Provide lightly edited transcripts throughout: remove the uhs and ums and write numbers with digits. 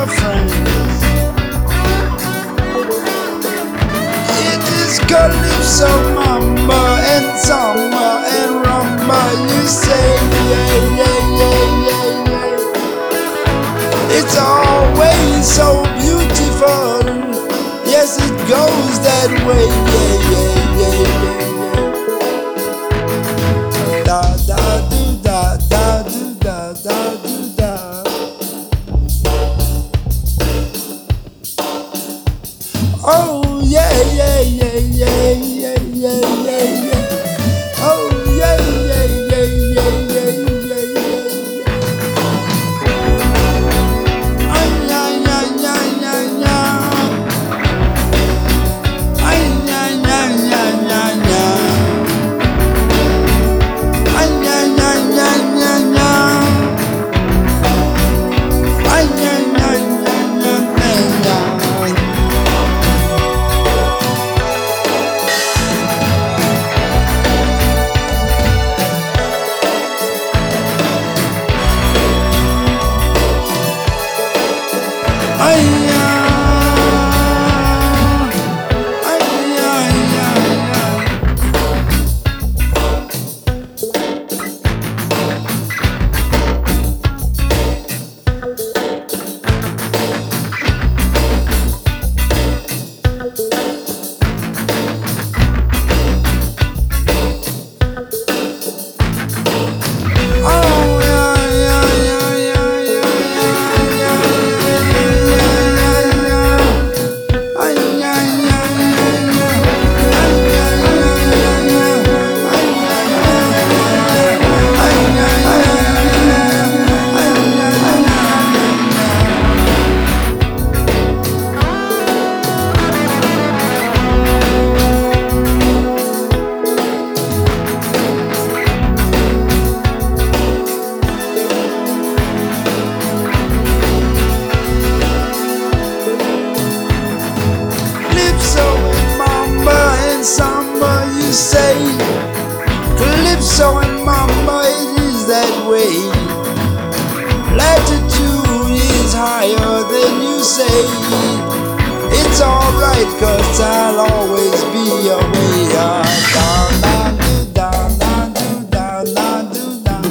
my friends. It is calypso, mamba, and samba, and rumba. You say, yeah, yeah, yeah, yeah, yeah. It's always so beautiful. Yes, it goes that way. Yeah, yeah, yeah, yeah, yeah. Da da do da da do da da do da. Oh yeah, yeah, yeah, yeah, yeah, yeah, yeah, yeah. Oh yeah, yeah, yeah, yeah, yeah, yeah, yeah. Ay, ay, ay, ay, ay, ay. Ay, ay, ay, ay, ay, ay. Ay, ay, ay, ay, ay, ay. Ay, ay, ay, ay, ay, ay. Ay, ay, ay, ay, ay. Oh, yeah, yeah, yeah, yeah, yeah, yeah, yeah, yeah, yeah. Ay, ay, ay, ay, ay. Ay, ay, ay, ay, ay. Ay, ay, ay, ay, ay, ay, Calypso and mamba and samba, you say. Calypso and mamba, it is that way. Latitude is higher than you say. It's alright, cause I'll always be away. Down, down, do, down, down, do, down, down, do, down.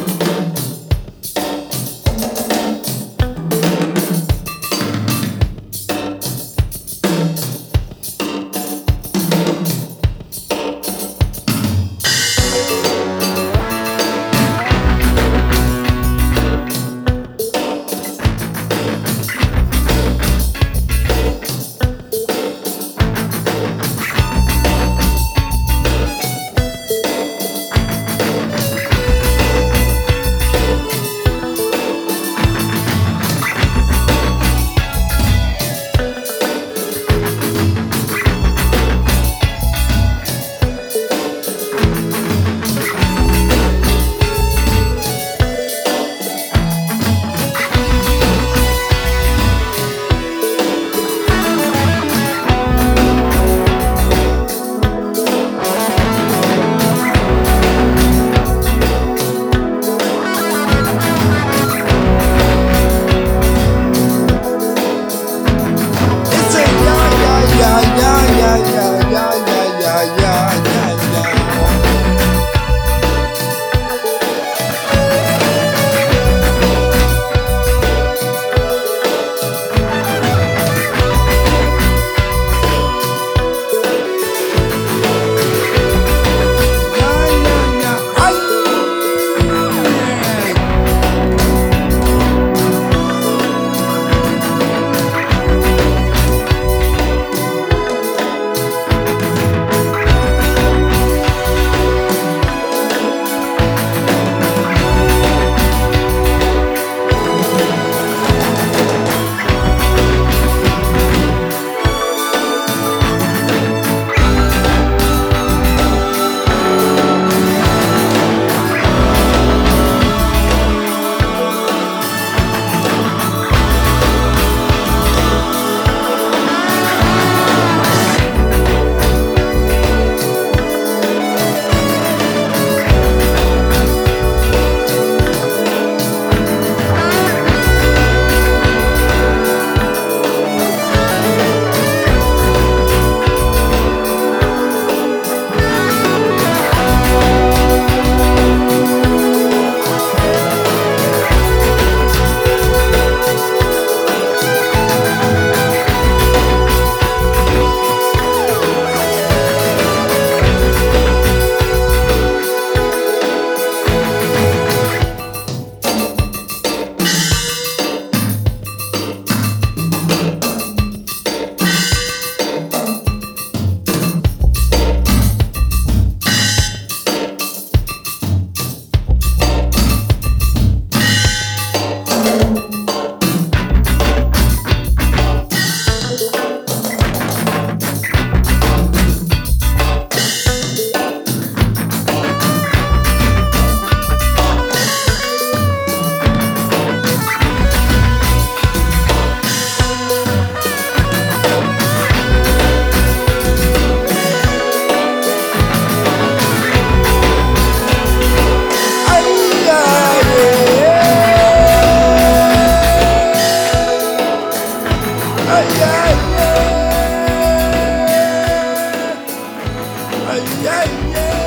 yeah, yeah.